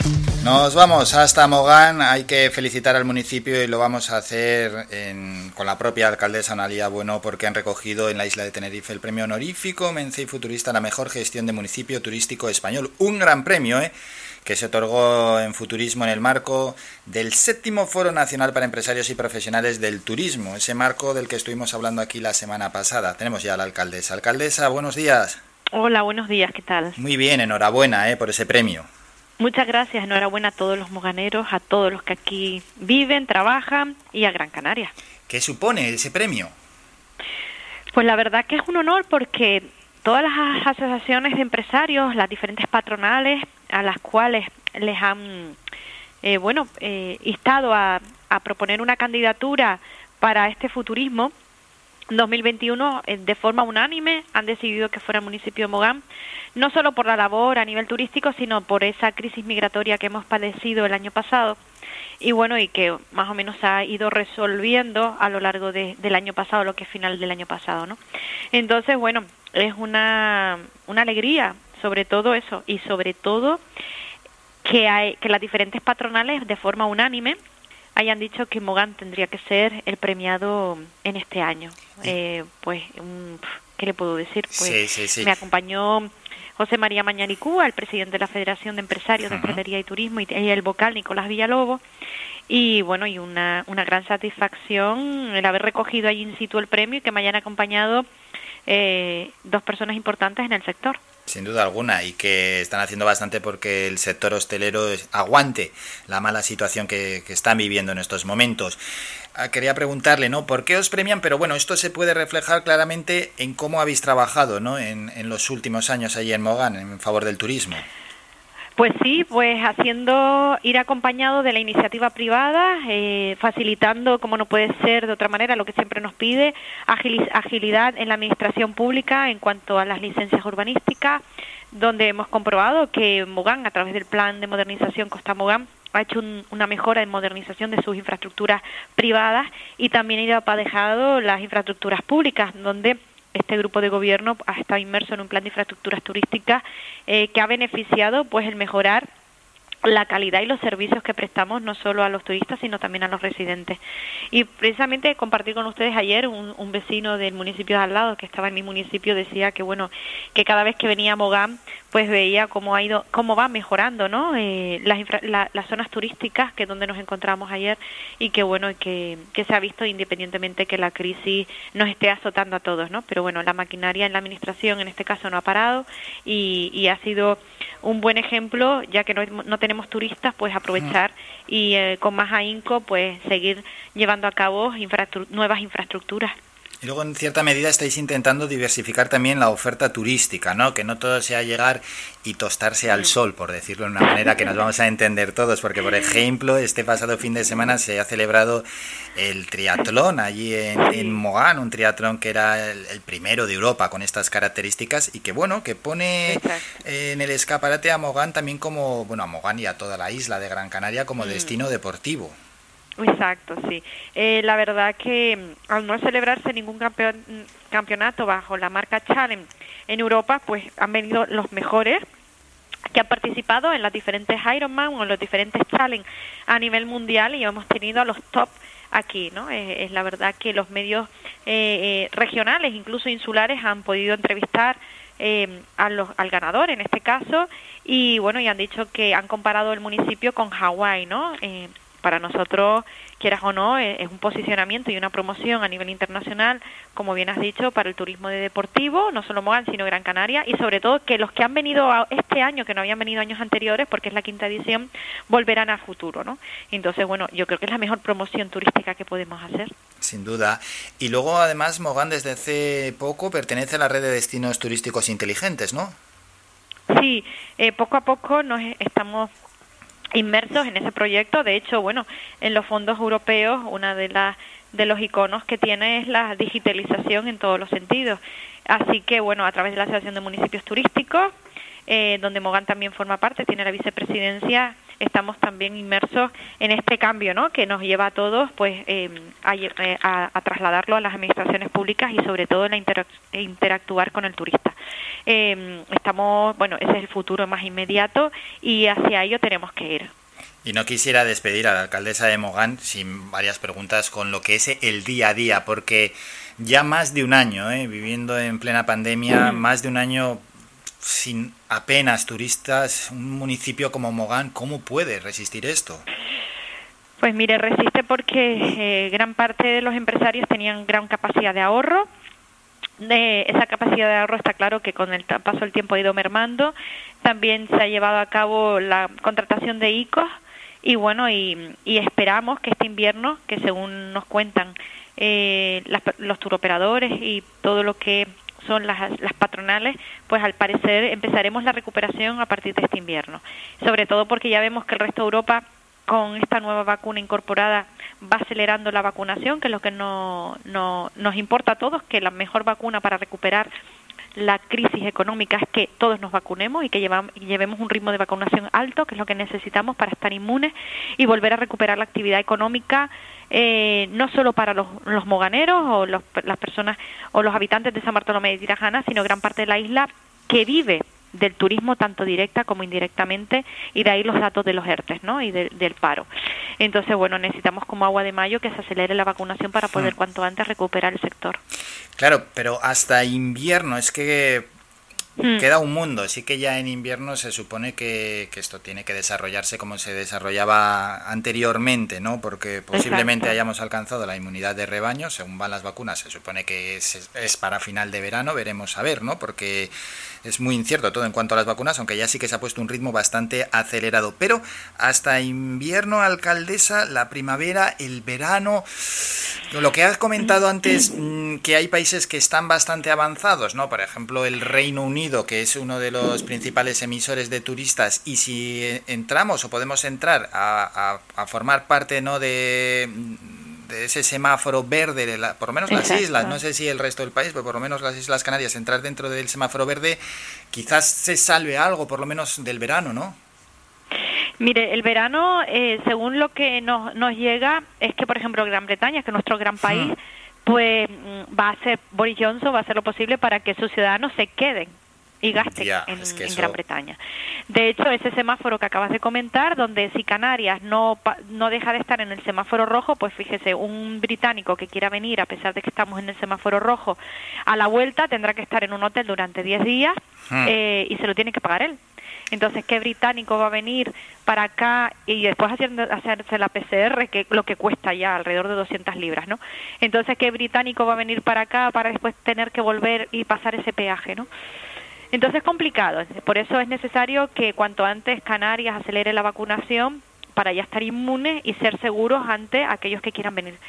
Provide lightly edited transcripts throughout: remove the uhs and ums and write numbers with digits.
Nos vamos hasta Mogán. Hay que felicitar al municipio y lo vamos a hacer con la propia alcaldesa Analía Bueno, porque han recogido en la isla de Tenerife el premio honorífico Mencey Futurista a la mejor gestión de municipio turístico español. Un gran premio, que se otorgó en Futurismo en el marco del 7º Foro Nacional para Empresarios y Profesionales del Turismo, ese marco del que estuvimos hablando aquí la semana pasada. Tenemos ya a la alcaldesa. Alcaldesa, buenos días. Hola, buenos días, ¿qué tal? Muy bien, enhorabuena por ese premio. Muchas gracias, enhorabuena a todos los moganeros, a todos los que aquí viven, trabajan y a Gran Canaria. ¿Qué supone ese premio? Pues la verdad que es un honor porque todas las asociaciones de empresarios, las diferentes patronales a las cuales les han instado a proponer una candidatura para este futurismo 2021, de forma unánime han decidido que fuera el municipio de Mogán, no solo por la labor a nivel turístico, sino por esa crisis migratoria que hemos padecido el año pasado y que más o menos se ha ido resolviendo a lo largo del año pasado, lo que es final del año pasado, ¿no? Entonces, es una alegría, sobre todo eso, y sobre todo que las diferentes patronales de forma unánime hayan dicho que Mogán tendría que ser el premiado en este año. ¿Qué le puedo decir? Sí. Me acompañó José María Mañanicúa, el presidente de la Federación de Empresarios de Hostelería y Turismo, y el vocal Nicolás Villalobos, y una gran satisfacción el haber recogido allí in situ el premio y que me hayan acompañado dos personas importantes en el sector. Sin duda alguna, y que están haciendo bastante porque el sector hostelero aguante la mala situación que están viviendo en estos momentos. Quería preguntarle, ¿por qué os premian? Pero esto se puede reflejar claramente en cómo habéis trabajado, en los últimos años allí en Mogán, en favor del turismo. Pues sí, ir acompañado de la iniciativa privada, facilitando, como no puede ser de otra manera, lo que siempre nos pide, agilidad en la administración pública en cuanto a las licencias urbanísticas, donde hemos comprobado que Mogán, a través del plan de modernización Costa Mogán, ha hecho una mejora en modernización de sus infraestructuras privadas y también ha ido aparejado las infraestructuras públicas, donde este grupo de gobierno ha estado inmerso en un plan de infraestructuras turísticas que ha beneficiado el mejorar la calidad y los servicios que prestamos no solo a los turistas sino también a los residentes. Y precisamente compartí con ustedes ayer un vecino del municipio de al lado que estaba en mi municipio, decía que que cada vez que venía a Mogán veía cómo va mejorando, ¿no? Las zonas turísticas, que es donde nos encontramos ayer, y que se ha visto independientemente que la crisis nos esté azotando a todos, ¿no? Pero la maquinaria en la administración en este caso no ha parado y ha sido un buen ejemplo, ya que no tenemos turistas, aprovechar y con más ahínco seguir llevando a cabo nuevas infraestructuras. Y luego, en cierta medida, estáis intentando diversificar también la oferta turística, ¿no? Que no todo sea llegar y tostarse al sol, por decirlo de una manera que nos vamos a entender todos, porque, por ejemplo, este pasado fin de semana se ha celebrado el triatlón allí en Mogán, un triatlón que era el primero de Europa con estas características y que pone en el escaparate a Mogán también como, a Mogán y a toda la isla de Gran Canaria como destino deportivo. Exacto, sí. La verdad que al no celebrarse ningún campeonato bajo la marca Challenge en Europa, han venido los mejores que han participado en las diferentes Ironman o en los diferentes Challenge a nivel mundial y hemos tenido a los top aquí, ¿no? Es la verdad que los medios regionales, incluso insulares, han podido entrevistar al ganador en este caso y han dicho que han comparado el municipio con Hawái, ¿no? Para nosotros, quieras o no, es un posicionamiento y una promoción a nivel internacional, como bien has dicho, para el turismo de deportivo, no solo Mogán, sino Gran Canaria, y sobre todo que los que han venido este año, que no habían venido años anteriores, porque es la 5ª edición, volverán a futuro, ¿no? Entonces, yo creo que es la mejor promoción turística que podemos hacer. Sin duda. Y luego, además, Mogán desde hace poco pertenece a la red de destinos turísticos inteligentes, ¿no? Sí, poco a poco nos estamos inmersos en ese proyecto. De hecho, en los fondos europeos, una de los iconos que tiene es la digitalización en todos los sentidos. Así que, a través de la Asociación de Municipios Turísticos, donde Mogán también forma parte, tiene la vicepresidencia, estamos también inmersos en este cambio, ¿no? Que nos lleva a todos, a trasladarlo a las administraciones públicas y sobre todo en interactuar con el turista. Bueno, ese es el futuro más inmediato y hacia ello tenemos que ir. Y no quisiera despedir a la alcaldesa de Mogán sin varias preguntas con lo que es el día a día, porque ya más de un año, viviendo en plena pandemia, más de un año sin apenas turistas, un municipio como Mogán, ¿cómo puede resistir esto? Pues mire, resiste porque gran parte de los empresarios tenían gran capacidad de ahorro. Esa capacidad de ahorro está claro que con el paso del tiempo ha ido mermando. También se ha llevado a cabo la contratación de ICOs y bueno, y esperamos que este invierno, que según nos cuentan los turoperadores y todo lo que son las patronales, pues al parecer empezaremos la recuperación a partir de este invierno. Sobre todo porque ya vemos que el resto de Europa con esta nueva vacuna incorporada va acelerando la vacunación, que es lo que nos importa a todos, que la mejor vacuna para recuperar la crisis económica es que todos nos vacunemos y que llevemos un ritmo de vacunación alto, que es lo que necesitamos para estar inmunes y volver a recuperar la actividad económica, no solo para los moganeros o las personas o los habitantes de San Bartolomé de Tirajana, sino gran parte de la isla que vive del turismo tanto directa como indirectamente, y de ahí los datos de los ERTES, ¿no? Y del paro. Entonces, bueno, necesitamos como agua de mayo que se acelere la vacunación para poder cuanto antes recuperar el sector. Claro, pero hasta invierno es que queda un mundo. Sí que ya en invierno se supone que esto tiene que desarrollarse como se desarrollaba anteriormente, ¿no? Porque posiblemente hayamos alcanzado la inmunidad de rebaño, según van las vacunas. Se supone que es para final de verano, veremos a ver, ¿no? Porque es muy incierto todo en cuanto a las vacunas, aunque ya sí que se ha puesto un ritmo bastante acelerado. Pero hasta invierno, alcaldesa, la primavera, el verano, lo que has comentado antes, que hay países que están bastante avanzados, ¿no? Por ejemplo, el Reino Unido, que es uno de los principales emisores de turistas, y si entramos o podemos entrar a formar parte, ¿no?, de ese semáforo verde, por lo menos las islas, no sé si el resto del país, pero por lo menos las Islas Canarias, entrar dentro del semáforo verde, quizás se salve algo, por lo menos del verano, ¿no? Mire, el verano, según lo que nos llega, es que, por ejemplo, Gran Bretaña, que es nuestro gran país, pues Boris Johnson va a hacer lo posible para que sus ciudadanos se queden y gasten en Gran Bretaña. De hecho, ese semáforo que acabas de comentar, donde si Canarias no deja de estar en el semáforo rojo, pues fíjese, un británico que quiera venir, a pesar de que estamos en el semáforo rojo, a la vuelta tendrá que estar en un hotel durante 10 días y se lo tiene que pagar él. Entonces, ¿qué británico va a venir para acá y después hacerse la PCR, que lo que cuesta ya alrededor de 200 libras, ¿no? Entonces, ¿qué británico va a venir para acá para después tener que volver y pasar ese peaje, ¿no? Entonces es complicado, por eso es necesario que cuanto antes Canarias acelere la vacunación para ya estar inmunes y ser seguros ante aquellos que quieran venir.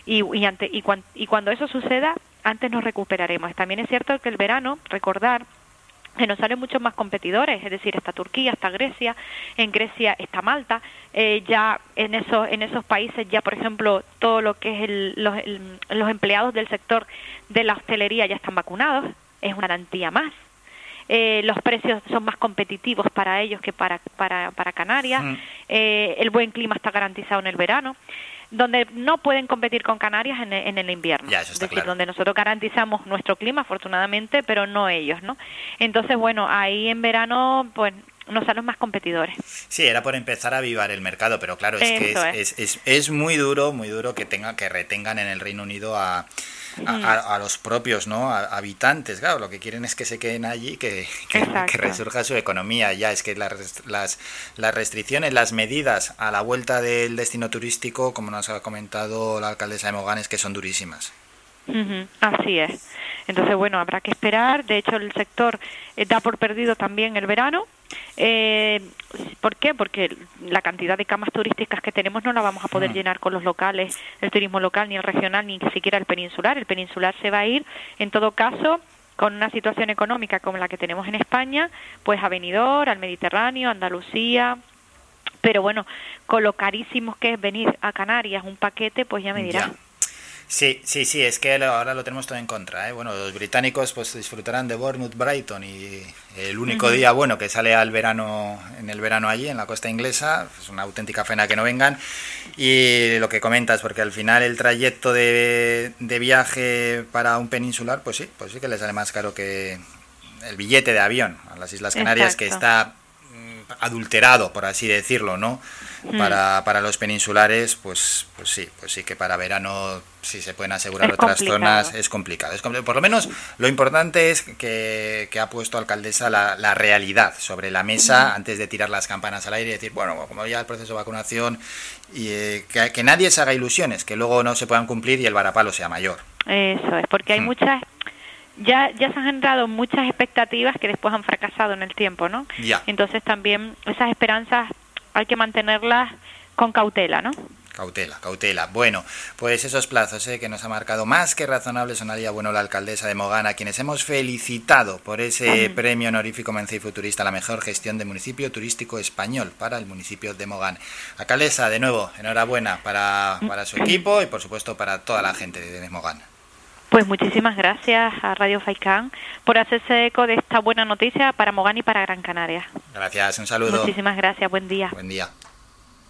Y cuando eso suceda, antes nos recuperaremos. También es cierto que el verano, recordar, que nos salen muchos más competidores, es decir, está Turquía, está Grecia, en Grecia está Malta, ya en esos países ya, por ejemplo, todo lo que es los empleados del sector de la hostelería ya están vacunados, es una garantía más. Los precios son más competitivos para ellos que para Canarias, el buen clima está garantizado en el verano. Donde no pueden competir con Canarias en el invierno, ya, eso está es decir, claro. Donde nosotros garantizamos nuestro clima, afortunadamente, pero no ellos, ¿no? Entonces, bueno, ahí en verano, pues, nos salen más competidores. Sí, era por empezar a avivar el mercado, pero claro, es muy duro que retengan en el Reino Unido a los propios, ¿no?, habitantes. Claro, lo que quieren es que se queden allí, que resurja su economía. Ya es que las restricciones, las medidas a la vuelta del destino turístico, como nos ha comentado la alcaldesa de Mogán, es que son durísimas. Así es. Entonces, bueno, habrá que esperar. De hecho, el sector da por perdido también el verano. ¿Por qué? Porque la cantidad de camas turísticas que tenemos no la vamos a poder llenar con los locales, el turismo local, ni el regional, ni siquiera el peninsular. El peninsular se va a ir, en todo caso, con una situación económica como la que tenemos en España, pues a Benidorm, al Mediterráneo, Andalucía. Pero bueno, con lo carísimos que es venir a Canarias, un paquete, pues ya me dirás. Sí, es que ahora lo tenemos todo en contra, ¿eh? Bueno, los británicos pues disfrutarán de Bournemouth, Brighton, y el único día bueno que sale en el verano allí en la costa inglesa, es una auténtica pena que no vengan. Y lo que comentas, porque al final el trayecto de viaje para un peninsular, pues sí que le sale más caro que el billete de avión a las Islas Canarias, que está adulterado, por así decirlo, ¿no? Para los peninsulares, pues sí que para verano, si se pueden asegurar otras zonas, es complicado. Por lo menos lo importante es que ha puesto alcaldesa la realidad sobre la mesa antes de tirar las campanas al aire y decir, bueno, como ya el proceso de vacunación, y que nadie se haga ilusiones, que luego no se puedan cumplir y el varapalo sea mayor. Eso es, porque hay muchas... Ya se han generado muchas expectativas que después han fracasado en el tiempo, ¿no? Ya. Entonces también esas esperanzas hay que mantenerlas con cautela, ¿no? Cautela. Bueno, pues esos plazos que nos ha marcado más que razonables sonaría bueno la alcaldesa de Mogán, a quienes hemos felicitado por ese premio honorífico Mencí Futurista, la mejor gestión de municipio turístico español para el municipio de Mogán. Alcaldesa, de nuevo, enhorabuena para su equipo y por supuesto para toda la gente de Mogán. Pues muchísimas gracias a Radio Faikán por hacerse eco de esta buena noticia para Mogán y para Gran Canaria. Gracias, un saludo. Muchísimas gracias, buen día. Buen día.